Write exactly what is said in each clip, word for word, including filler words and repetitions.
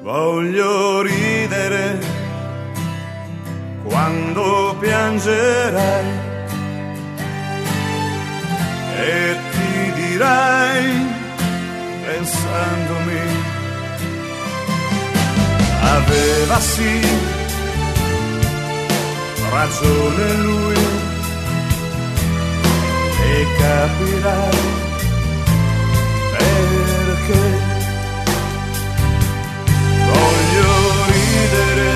Voglio ridere quando piangerai e ti dirai, pensandomi, aveva sì ragione lui, e capirai perché. Voglio ridere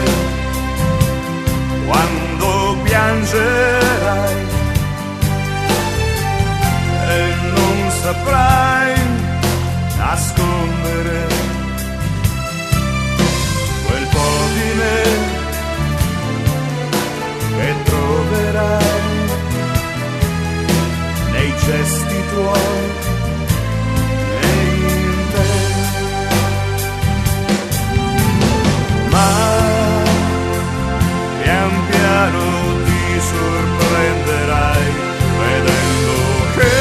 quando piangerai e non saprai nascondere quel po' di me che troverai nei gesti tuoi e in te. Ma pian piano ti sorprenderai vedendo che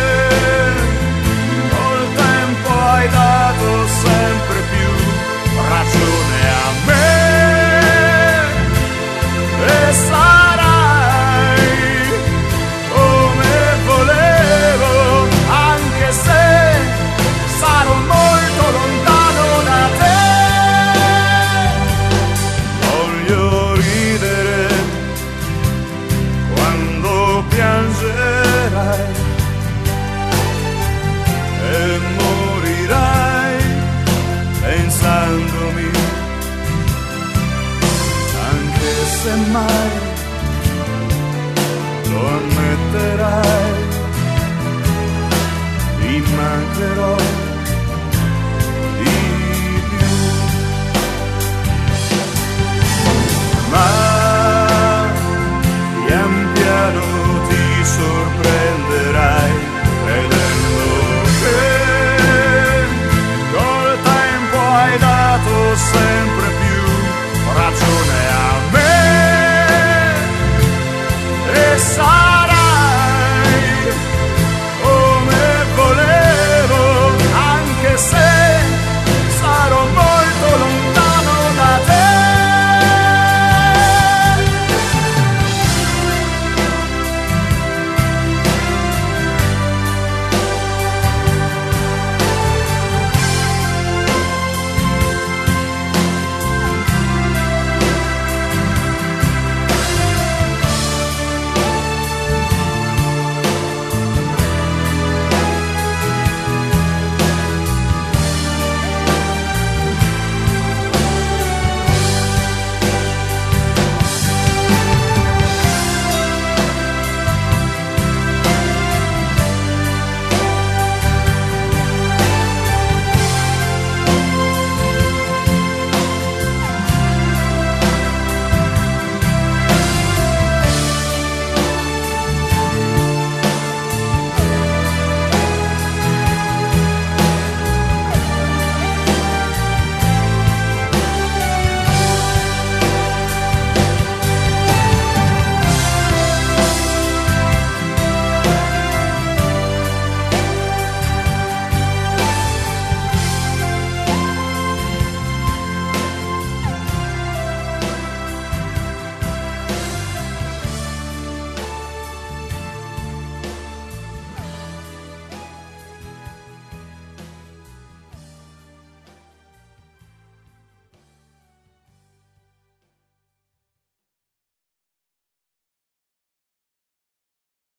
col tempo hai dato sempre più ragione a me e sarai come volevo, anche se sarò molto lontano da te. Voglio ridere quando piangerai e morirai pensandomi, anche se mai lo ammetterai, ti mancherò di più. Ma pian piano ti sorprenderai vedendo che col tempo hai dato sempre